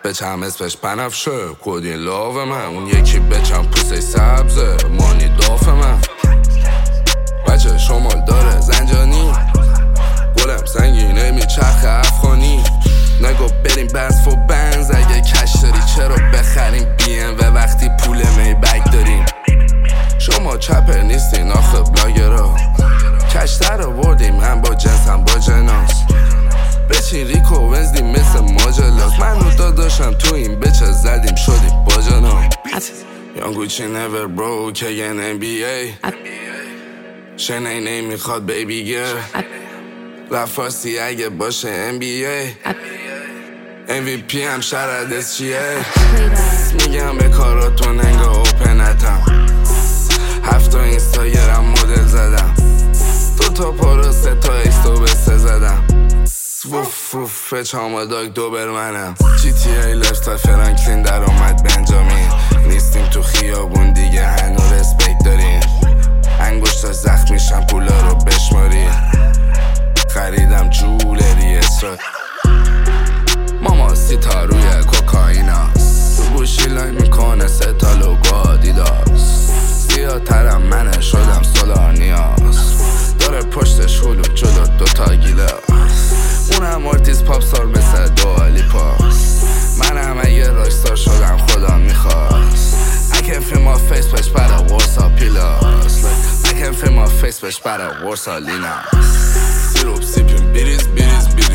بچم اسمش بنفشه کدین لاو من. اون یکی بچم پوسه سبزه مانی داف من. بچه شمال داره زنجانی گلم سنگینه میچرخه افغانی. نگو بریم بنز و بنز اگه کش داری چرا بخریم و وقتی پول میبک داریم. شما چپر نیستین آخه بلاگرها کشتر آوردیم هم با جنس هم با جناس. بچین ریکو ونزدی مثل ماجلاس. من و داداشم تو این بچه زدیم شدیم با جنا. یانگوچی never broke again NBA شنه نمیخواد بیبی گر رفاسی اگه باشه NBA MVP هم شرد چیه. میگم به کاراتون انگا اوپنتم 7 تا اینستاگرام مدل زدم 2 تا پارو 3 تا ایستو به 3 زدم. وف وف چاما داگ دوبرمنم GTA لفت فرانکلین در اومد بنجامین. نیستیم تو خیابون دیگه هنو رسپیک داریم. انگشتا زخم میشم پولا رو بشماری. خریدم جولری اسرات ماما سیتا روی کوکائیناست. رو گوشی لای میکنه 3 تا لوگو آدیداس. زیادترم منه شدم سولانیاس. داره پشتش هلو جلو 2 تا گیلاس. اونم آرتیست پاپ سار مثل دوالیپاس. منم اگه راکستار شدم خدا میخواست. I can feel my face push by the Warsaw pillars. I can feel my face push by the Warsaw Linas. Sirup sipim biriz